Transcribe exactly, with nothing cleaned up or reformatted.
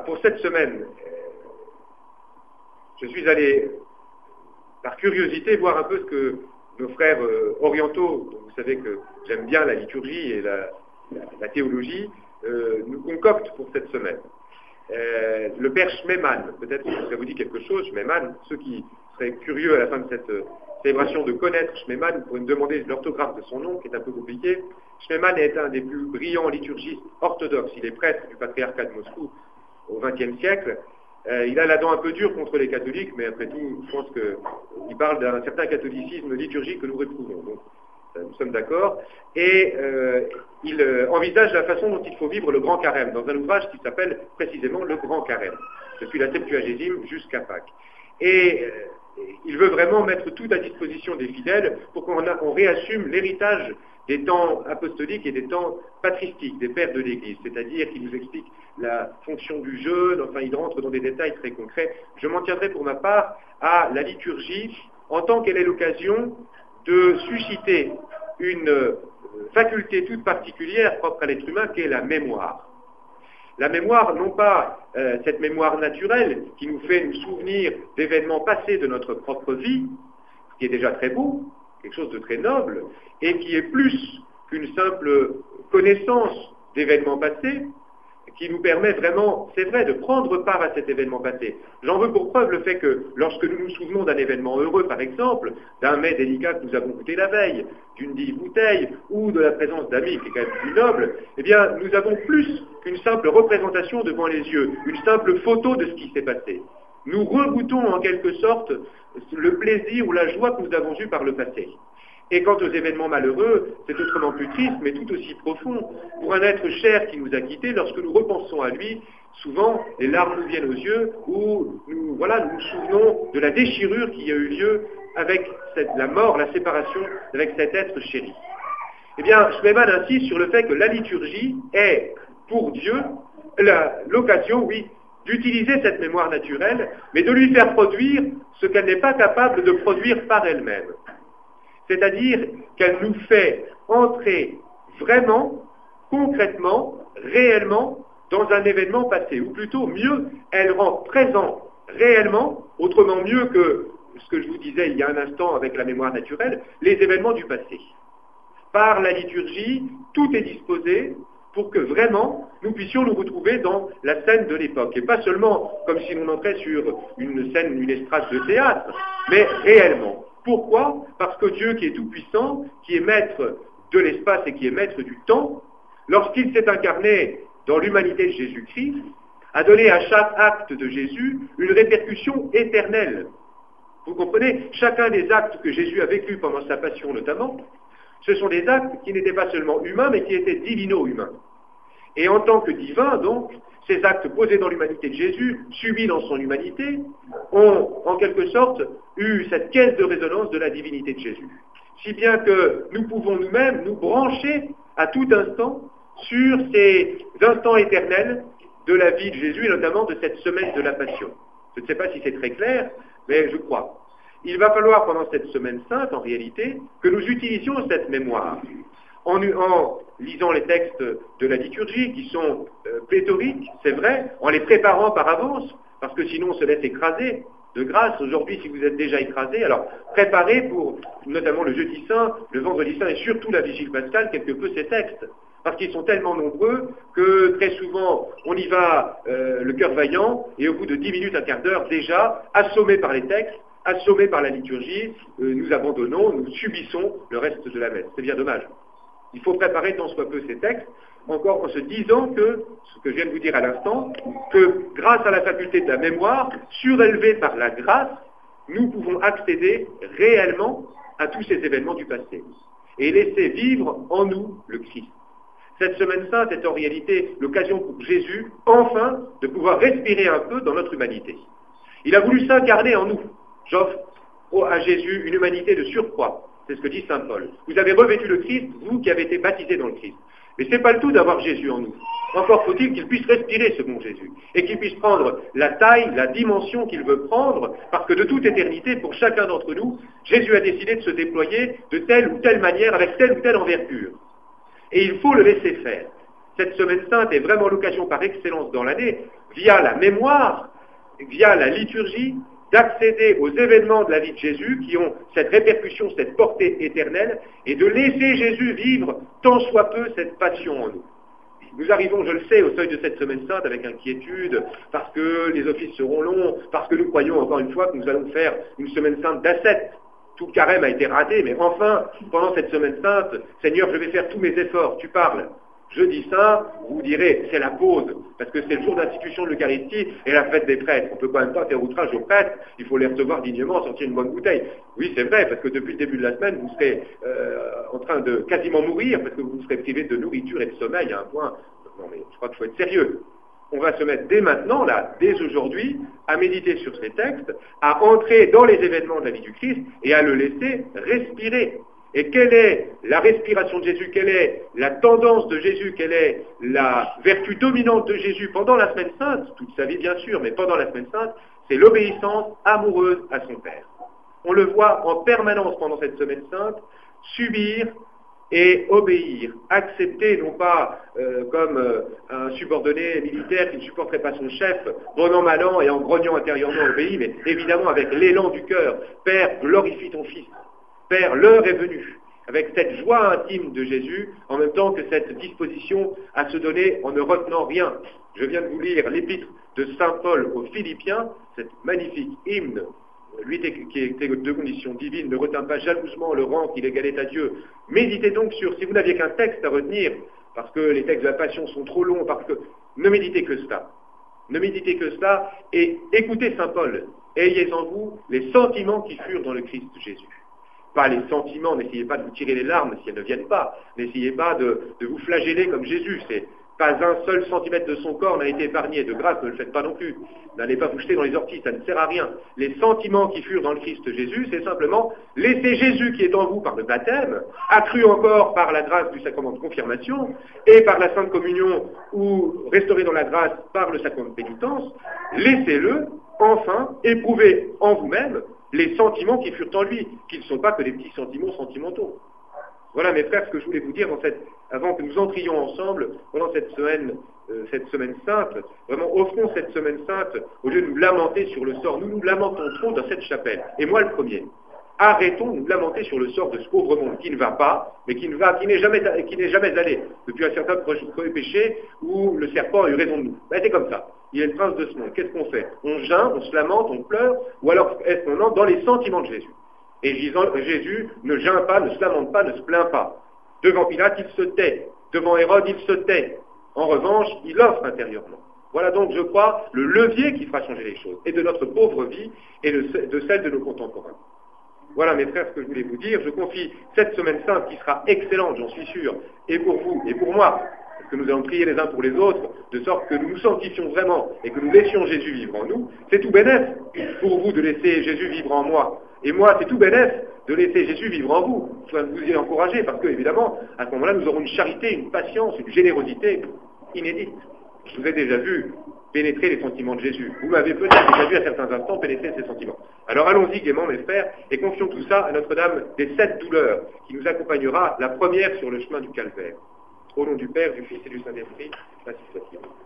pour cette semaine, je suis allé, par curiosité, voir un peu ce que nos frères euh, orientaux, dont vous savez que j'aime bien la liturgie et la, la, la théologie, euh, nous concoctent pour cette semaine. Euh, le père Schmemann, peut-être que ça vous dit quelque chose, Schmemann, ceux qui seraient curieux à la fin de cette euh, célébration de connaître Schmemann, vous pourrez me demander l'orthographe de son nom, qui est un peu compliqué. Schmemann est un des plus brillants liturgistes orthodoxes, il est prêtre du patriarcat de Moscou au vingtième siècle. Euh, il a la dent un peu dure contre les catholiques, mais après tout, je pense qu'il parle d'un certain catholicisme liturgique que nous retrouvons. Donc, euh, nous sommes d'accord. Et euh, il euh, envisage la façon dont il faut vivre le grand carême, dans un ouvrage qui s'appelle précisément le grand carême, depuis la Septuagésime jusqu'à Pâques. Et euh, il veut vraiment mettre tout à disposition des fidèles pour qu'on on réassume l'héritage des temps apostoliques et des temps patristiques, des pères de l'Église, c'est-à-dire qu'il nous explique la fonction du jeûne, enfin il rentre dans des détails très concrets. Je m'en tiendrai pour ma part à la liturgie en tant qu'elle est l'occasion de susciter une euh, faculté toute particulière propre à l'être humain qu'est la mémoire. La mémoire, non pas euh, cette mémoire naturelle qui nous fait nous souvenir d'événements passés de notre propre vie, ce qui est déjà très beau, quelque chose de très noble, et qui est plus qu'une simple connaissance d'événements passés, qui nous permet vraiment, c'est vrai, de prendre part à cet événement passé. J'en veux pour preuve le fait que lorsque nous nous souvenons d'un événement heureux, par exemple, d'un mets délicat que nous avons goûté la veille, d'une dix bouteille, ou de la présence d'amis qui est quand même plus noble, eh bien, nous avons plus qu'une simple représentation devant les yeux, une simple photo de ce qui s'est passé. Nous regoutons en quelque sorte le plaisir ou la joie que nous avons eue par le passé. Et quant aux événements malheureux, c'est autrement plus triste, mais tout aussi profond. Pour un être cher qui nous a quittés, lorsque nous repensons à lui, souvent les larmes nous viennent aux yeux, ou nous, voilà, nous nous souvenons de la déchirure qui a eu lieu avec cette, la mort, la séparation avec cet être chéri. Eh bien, Schmemann insiste sur le fait que la liturgie est, pour Dieu, la, l'occasion, oui, d'utiliser cette mémoire naturelle, mais de lui faire produire ce qu'elle n'est pas capable de produire par elle-même. C'est-à-dire qu'elle nous fait entrer vraiment, concrètement, réellement, dans un événement passé. Ou plutôt, mieux, elle rend présent réellement, autrement mieux que ce que je vous disais il y a un instant avec la mémoire naturelle, les événements du passé. Par la liturgie, tout est disposé pour que vraiment nous puissions nous retrouver dans la scène de l'époque. Et pas seulement comme si l'on entrait sur une scène, une estrade de théâtre, mais réellement. Pourquoi ? Parce que Dieu qui est tout-puissant, qui est maître de l'espace et qui est maître du temps, lorsqu'il s'est incarné dans l'humanité de Jésus-Christ, a donné à chaque acte de Jésus une répercussion éternelle. Vous comprenez ? Chacun des actes que Jésus a vécu pendant sa passion notamment, ce sont des actes qui n'étaient pas seulement humains, mais qui étaient divino-humains. Et en tant que divin, donc, ces actes posés dans l'humanité de Jésus, subis dans son humanité, ont en quelque sorte eu cette caisse de résonance de la divinité de Jésus. Si bien que nous pouvons nous-mêmes nous brancher à tout instant sur ces instants éternels de la vie de Jésus, et notamment de cette semaine de la Passion. Je ne sais pas si c'est très clair, mais je crois. Il va falloir pendant cette semaine sainte, en réalité, que nous utilisions cette mémoire. En, en lisant les textes de la liturgie, qui sont euh, pléthoriques, c'est vrai, en les préparant par avance, parce que sinon on se laisse écraser. De grâce, aujourd'hui, si vous êtes déjà écrasé, alors préparez pour, notamment le jeudi saint, le vendredi saint et surtout la vigile pascale, quelque peu ces textes. Parce qu'ils sont tellement nombreux que très souvent, on y va euh, le cœur vaillant, et au bout de dix minutes, un quart d'heure, déjà, assommés par les textes, assommés par la liturgie, euh, nous abandonnons, nous subissons le reste de la messe. C'est bien dommage. Il faut préparer tant soit peu ces textes, encore en se disant que, ce que je viens de vous dire à l'instant, que grâce à la faculté de la mémoire, surélevée par la grâce, nous pouvons accéder réellement à tous ces événements du passé et laisser vivre en nous le Christ. Cette semaine sainte est en réalité l'occasion pour Jésus, enfin, de pouvoir respirer un peu dans notre humanité. Il a voulu s'incarner en nous. J'offre à Jésus une humanité de surcroît. C'est ce que dit saint Paul. Vous avez revêtu le Christ, vous qui avez été baptisés dans le Christ. Mais ce n'est pas le tout d'avoir Jésus en nous. Encore faut-il qu'il puisse respirer ce bon Jésus, et qu'il puisse prendre la taille, la dimension qu'il veut prendre, parce que de toute éternité, pour chacun d'entre nous, Jésus a décidé de se déployer de telle ou telle manière, avec telle ou telle envergure. Et il faut le laisser faire. Cette semaine sainte est vraiment l'occasion par excellence dans l'année, via la mémoire, via la liturgie, d'accéder aux événements de la vie de Jésus qui ont cette répercussion, cette portée éternelle, et de laisser Jésus vivre tant soit peu cette passion en nous. Nous arrivons, je le sais, au seuil de cette semaine sainte avec inquiétude, parce que les offices seront longs, parce que nous croyons encore une fois que nous allons faire une semaine sainte d'ascète. Tout le carême a été raté, mais enfin, pendant cette semaine sainte, Seigneur, je vais faire tous mes efforts, tu parles. Jeudi saint, vous direz, c'est la pause, parce que c'est le jour d'institution de l'Eucharistie et la fête des prêtres. On ne peut quand même pas faire outrage aux prêtres, il faut les recevoir dignement, sortir une bonne bouteille. Oui, c'est vrai, parce que depuis le début de la semaine, vous serez euh, en train de quasiment mourir, parce que vous serez privé de nourriture et de sommeil à un point. Non mais je crois qu'il faut être sérieux. On va se mettre dès maintenant, là, dès aujourd'hui, à méditer sur ces textes, à entrer dans les événements de la vie du Christ et à le laisser respirer. Et quelle est la respiration de Jésus, quelle est la tendance de Jésus, quelle est la vertu dominante de Jésus pendant la semaine sainte, toute sa vie bien sûr, mais pendant la semaine sainte, c'est l'obéissance amoureuse à son Père. On le voit en permanence pendant cette semaine sainte, subir et obéir, accepter, non pas euh, comme euh, un subordonné militaire qui ne supporterait pas son chef, bon an, mal an et en grognant intérieurement obéit, mais évidemment avec l'élan du cœur. Père, glorifie ton Fils. Père, l'heure est venue, avec cette joie intime de Jésus, en même temps que cette disposition à se donner en ne retenant rien. Je viens de vous lire l'épître de saint Paul aux Philippiens, cette magnifique hymne, lui qui était de condition divine, ne retint pas jalousement le rang qu'il égalait à Dieu. Méditez donc sur, si vous n'aviez qu'un texte à retenir, parce que les textes de la Passion sont trop longs, parce que ne méditez que cela. Ne méditez que cela, et écoutez saint Paul. Ayez en vous les sentiments qui furent dans le Christ Jésus. Pas les sentiments, n'essayez pas de vous tirer les larmes si elles ne viennent pas. N'essayez pas de, de vous flageller comme Jésus. C'est pas un seul centimètre de son corps n'a été épargné. De grâce, ne le faites pas non plus. N'allez pas vous jeter dans les orties, ça ne sert à rien. Les sentiments qui furent dans le Christ Jésus, c'est simplement laisser Jésus qui est en vous par le baptême, accru encore par la grâce du sacrement de confirmation et par la Sainte Communion ou restauré dans la grâce par le sacrement de pénitence, laissez-le enfin éprouver en vous-même les sentiments qui furent en lui, qui ne sont pas que des petits sentiments sentimentaux. Voilà, mes frères, ce que je voulais vous dire dans cette, avant que nous entrions ensemble pendant cette semaine, euh, cette semaine sainte. Vraiment, offrons cette semaine sainte, au lieu de nous lamenter sur le sort. Nous nous lamentons trop dans cette chapelle, et moi le premier. Arrêtons de nous lamenter sur le sort de ce pauvre monde qui ne va pas, mais qui ne va, qui n'est jamais, qui n'est jamais allé depuis un certain premier péché où le serpent a eu raison de nous. Ben, c'est comme ça. Il est le prince de ce monde. Qu'est-ce qu'on fait? On geint, on se lamente, on pleure, ou alors est-ce qu'on entre dans les sentiments de Jésus? Et Jésus ne geint pas, ne se lamente pas, ne se plaint pas. Devant Pilate, il se tait. Devant Hérode, il se tait. En revanche, il offre intérieurement. Voilà donc, je crois, le levier qui fera changer les choses, et de notre pauvre vie, et de celle de nos contemporains. Voilà, mes frères, ce que je voulais vous dire. Je confie cette semaine sainte qui sera excellente, j'en suis sûr, et pour vous, et pour moi, parce que nous allons prier les uns pour les autres, de sorte que nous nous sanctifions vraiment, et que nous laissions Jésus vivre en nous. C'est tout bénef pour vous de laisser Jésus vivre en moi. Et moi, c'est tout bénef de laisser Jésus vivre en vous. Je dois vous y encourager, parce que, évidemment, à ce moment-là, nous aurons une charité, une patience, une générosité inédite. Je vous ai déjà vu pénétrer les sentiments de Jésus. Vous m'avez peut-être déjà vu à certains instants pénétrer ces sentiments. Alors allons-y gaiement, mes frères, et confions tout ça à Notre-Dame des sept douleurs, qui nous accompagnera la première sur le chemin du calvaire. Au nom du Père, du Fils et du Saint-Esprit, ainsi soit-il.